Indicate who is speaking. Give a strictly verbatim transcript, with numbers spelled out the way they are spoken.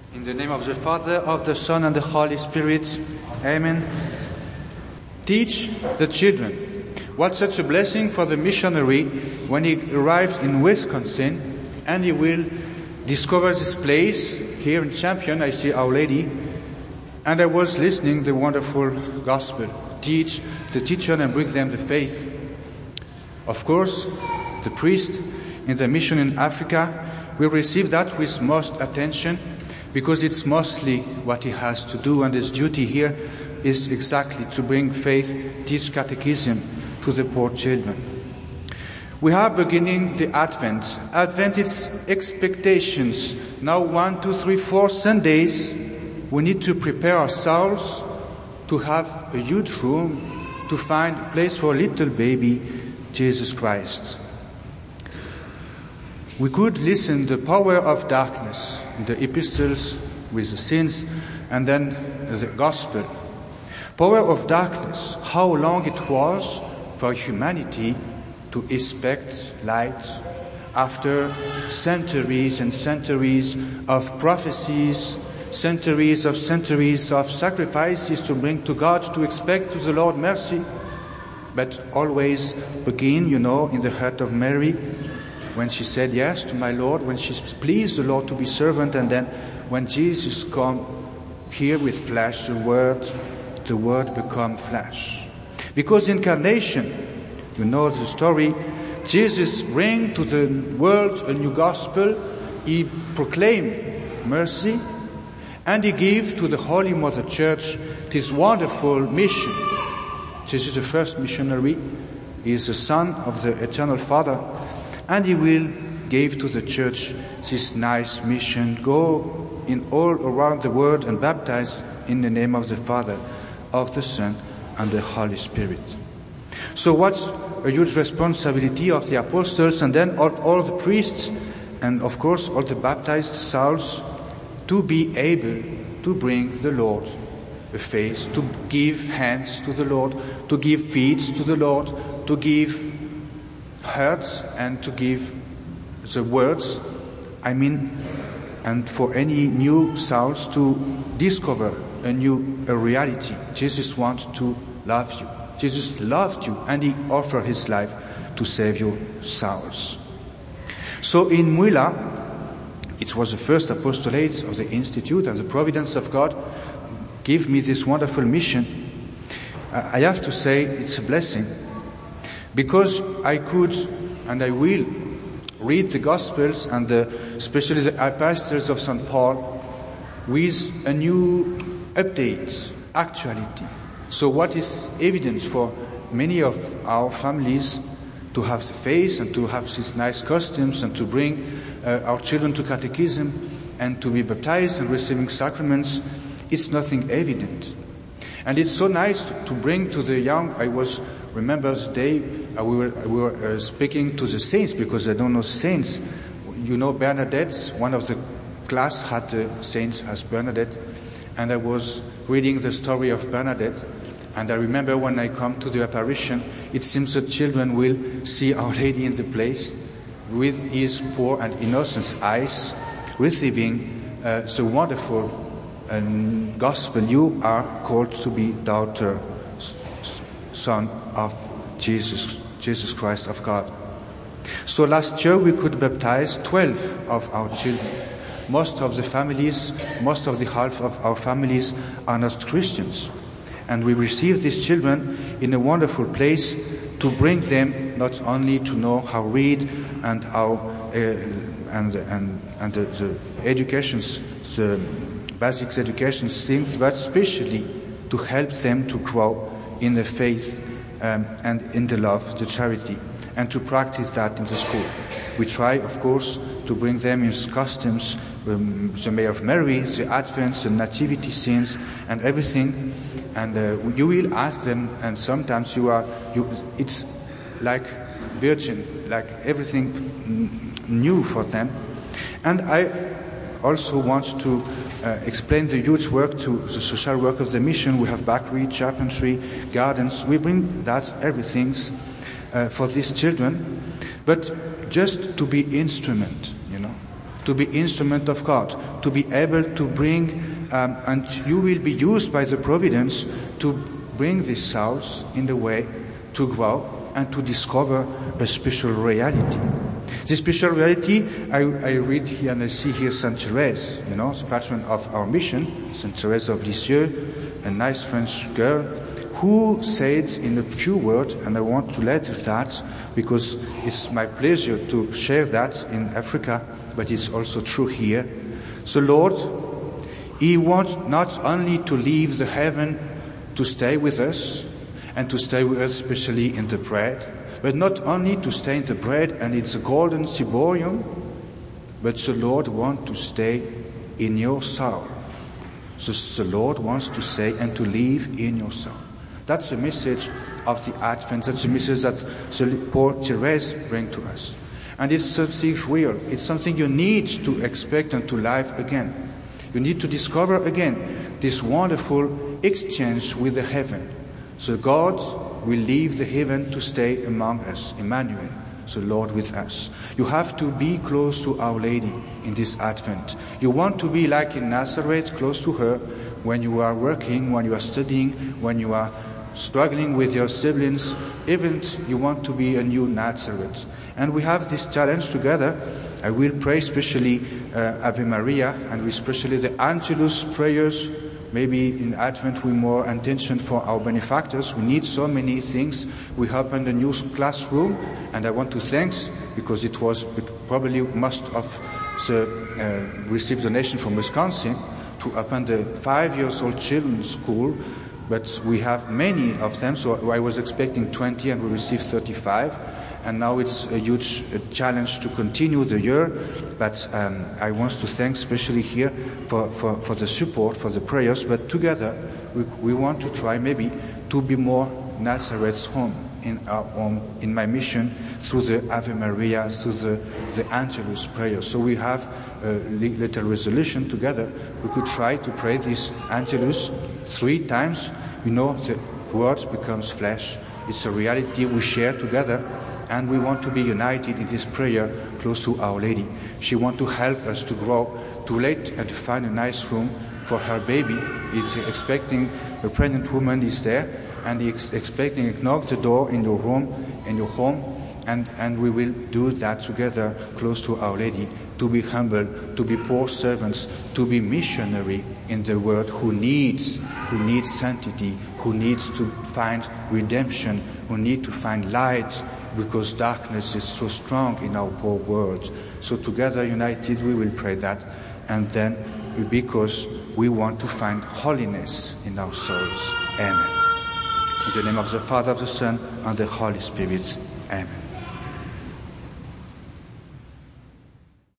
Speaker 1: In the name of the Father, of the Son, and the Holy Spirit. Amen. Teach the children. What such a blessing for the missionary when he arrived in Wisconsin and he will discover this place. Here in Champion, I see Our Lady. And I was listening the wonderful gospel. Teach the teacher and bring them the faith. Of course, the priest in the mission in Africa will receive that with most attention, because it's mostly what he has to do, and his duty here is exactly to bring faith, teach catechism to the poor children. We are beginning the Advent. Advent is expectations. Now one, two, three, four Sundays, we need to prepare ourselves to have a huge room, to find a place for a little baby, Jesus Christ. We could listen to the power of darkness in the epistles with the sins and then the gospel. Power of darkness, how long it was for humanity to expect light after centuries and centuries of prophecies, centuries of centuries of sacrifices to bring to God, to expect to the Lord mercy, but always begin, you know, in the heart of Mary, when she said yes to my Lord, when she pleased the Lord to be servant, and then when Jesus come here with flesh, the Word, the Word become flesh. Because incarnation, you know the story, Jesus bring to the world a new gospel, he proclaimed mercy, and he gave to the Holy Mother Church this wonderful mission. Jesus is the first missionary, he is the son of the eternal Father, and he will give to the church this nice mission. Go in all around the world and baptize in the name of the Father, of the Son, and the Holy Spirit. So what's a huge responsibility of the apostles and then of all the priests and of course all the baptized souls to be able to bring the Lord a face, to give hands to the Lord, to give feet to the Lord, to give hearts and to give the words, I mean, and for any new souls to discover a new a reality. Jesus wants to love you. Jesus loved you and he offered his life to save your souls. So in Mwila, it was the first apostolate of the Institute, and the providence of God gave me this wonderful mission. I have to say it's a blessing, because I could and I will read the Gospels and the, especially the epistles of Saint Paul with a new update, actuality. So what is evident for many of our families to have the faith and to have these nice costumes and to bring uh, our children to catechism and to be baptized and receiving sacraments, it's nothing evident. And it's so nice to, to bring to the young. I was remember the day uh, we were, we were uh, speaking to the saints, because I don't know saints. You know Bernadette, one of the class had the saints as Bernadette, and I was reading the story of Bernadette, and I remember when I come to the apparition, it seems that children will see Our Lady in the place with his poor and innocent eyes, receiving uh, the wonderful um, gospel. You are called to be daughter, son of Jesus, Jesus Christ of God. So last year we could baptize twelve of our children. Most of the families, most of the half of our families are not Christians. And we receive these children in a wonderful place to bring them not only to know how to read and how uh, and and and the, the educations, the basic education things, but especially to help them to grow in the faith um, and in the love, the charity, and to practice that in the school. We try, of course, to bring them in costumes, um, the May of Mary, the Advent, the Nativity scenes, and everything. And uh, you will ask them, and sometimes you are, you, it's like virgin, like everything new for them. And I also want to uh, explain the huge work to the social work of the mission. We have bakery, carpentry, gardens. We bring that, everything uh, for these children, but just to be instrument, you know. to be instrument of God, to be able to bring, um, and you will be used by the providence to bring these souls in the way to grow and to discover a special reality. This special reality, I, I read here and I see here Saint Therese, you know, the patron of our mission, Saint Therese of Lisieux, a nice French girl, who said in a few words, and I want to let you that because it's my pleasure to share that in Africa, but it's also true here. So Lord, He wants not only to leave the heaven to stay with us, and to stay with us especially in the bread, but not only to stay in the bread and it's a golden ciborium, but the Lord wants to stay in your soul. So the Lord wants to stay and to live in your soul. That's the message of the Advent. That's the message that the poor Therese brings to us. And it's something real. It's something you need to expect and to live again. You need to discover again this wonderful exchange with the heaven. So God will leave the heaven to stay among us, Emmanuel, the Lord with us. You have to be close to Our Lady in this Advent. You want to be like in Nazareth, close to her, when you are working, when you are studying, when you are struggling with your siblings, even you want to be a new Nazareth. And we have this challenge together. I will pray especially uh, Ave Maria, and especially the Angelus prayers. Maybe in Advent we more attention for our benefactors. We need so many things. We opened a new classroom, and I want to thank, because it was probably most of the uh, received donation from Wisconsin to open the five years old children's school, but we have many of them. So I was expecting twenty, and we received thirty-five. And now it's a huge uh, challenge to continue the year. But um, I want to thank especially here for, for, for the support, for the prayers. But together, we, we want to try maybe to be more Nazareth's home in our home, in my mission, through the Ave Maria, through the, the Angelus prayer. So we have a little resolution together. We could try to pray this Angelus three times. You know, the word becomes flesh. It's a reality we share together. And we want to be united in this prayer close to Our Lady. She wants to help us to grow, to let and to find a nice room for her baby. It's expecting, a pregnant woman is there, and is expecting to knock the door in your home, in your home, and, and we will do that together close to Our Lady, to be humble, to be poor servants, to be missionary in the world who needs, who needs sanctity, who needs to find redemption, who need to find light, because darkness is so strong in our poor world. So together, united, we will pray that. And then, because we want to find holiness in our souls. Amen. In the name of the Father, of the Son, and the Holy Spirit. Amen.